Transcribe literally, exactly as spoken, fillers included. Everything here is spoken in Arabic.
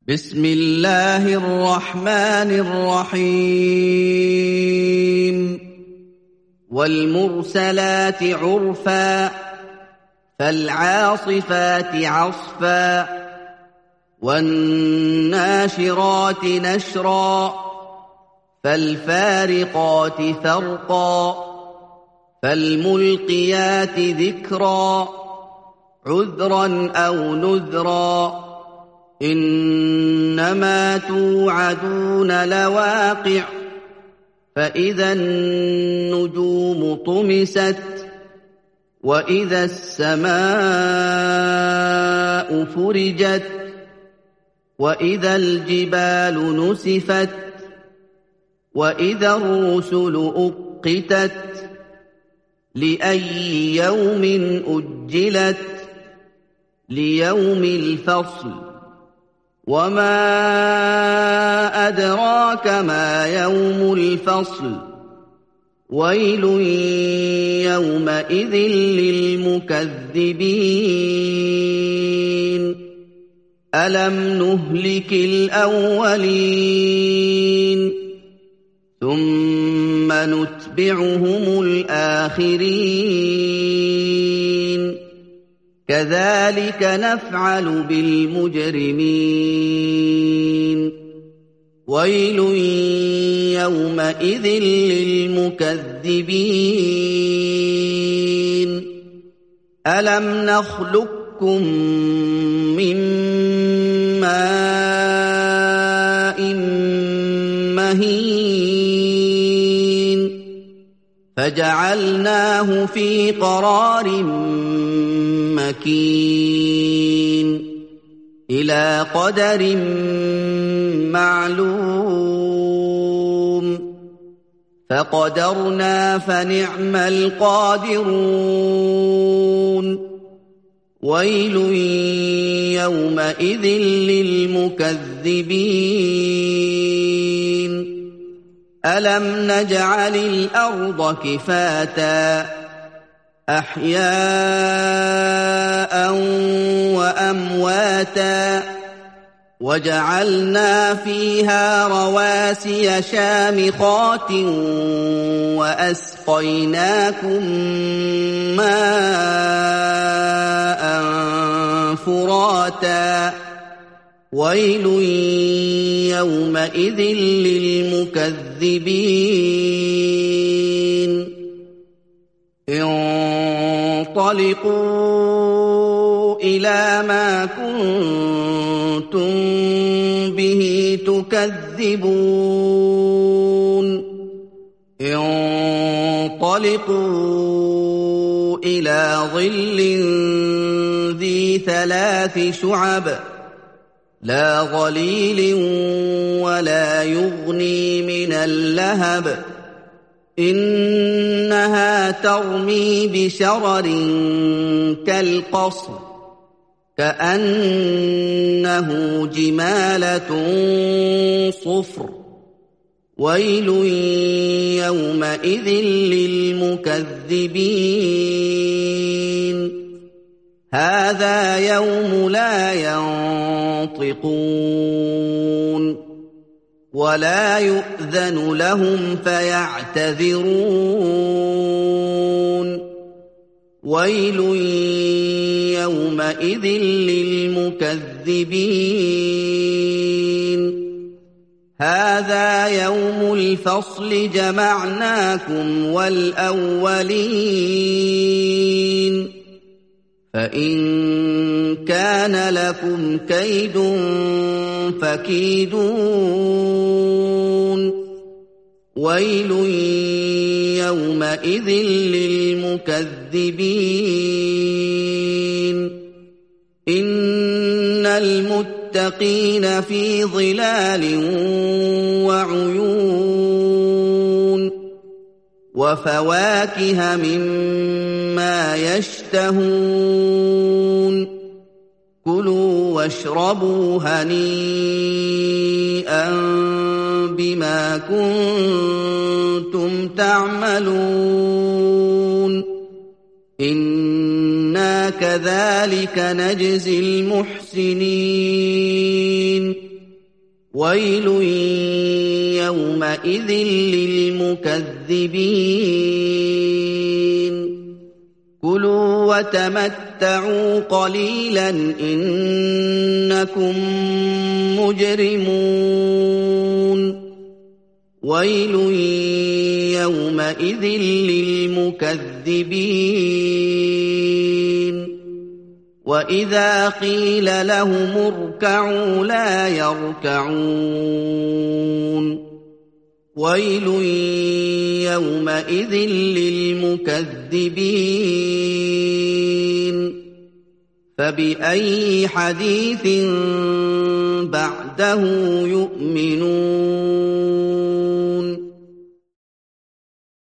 بسم الله الرحمن الرحيم والمرسلات عرفا فالعاصفات عصفا والناشرات نشرا فالفارقات فرقا فالملقيات ذكرا عذرا أو نذرا إنما توعدون لواقع فإذا النجوم طمست وإذا السماء فرجت وإذا الجبال نسفت وإذا الرسل أقتت لأي يوم أجلت ليوم الفصل وما أدراك ما يوم الفصل ويل يومئذ للمكذبين ألم نهلك الأولين ثم نتبعهم الآخرين كذلك نفعل بالمجرمين ويل يومئذ للمكذبين ألم نخلقكم من ماء مهين فجعلناه في قرار مكين إلى قدر معلوم فقدرنا فنعم القادرون ويل يومئذ للمكذبين ألم نجعل الأرض كفاتا أحياء وأمواتا وجعلنا فيها رواسي شامخات وأسقيناكم ماء فراتا ويل يومئذ للمكذبين انطلقوا إلى ما كنتم به تكذبون انطلقوا إلى ظل ذي ثلاث شعب لا ظليل ولا يغني من اللهب إنها ترمي بشرر كالقصر كأنه جمالة صفر ويل يومئذ للمكذبين هذا يوم لا ينطقون ولا يؤذن لهم فيعتذرون ويل يومئذ للمكذبين هذا يوم الفصل جمعناكم والأولين فإن كان لكم كيد فكيدون ويل يومئذ للمكذبين إن المتقين في ظلال وعيون وفواكه مما يشتهون كلوا واشربوا هنيئا بما كنتم تعملون إنا كذلك نجزي المحسنين ويل يومئذ للمكذبين كلوا وتمتعوا قليلا إنكم مجرمون ويل يومئذ للمكذبين وإذا قيل لهم اركعوا لا يركعون ويل يومئذ للمكذبين فبأي حديث بعده يؤمنون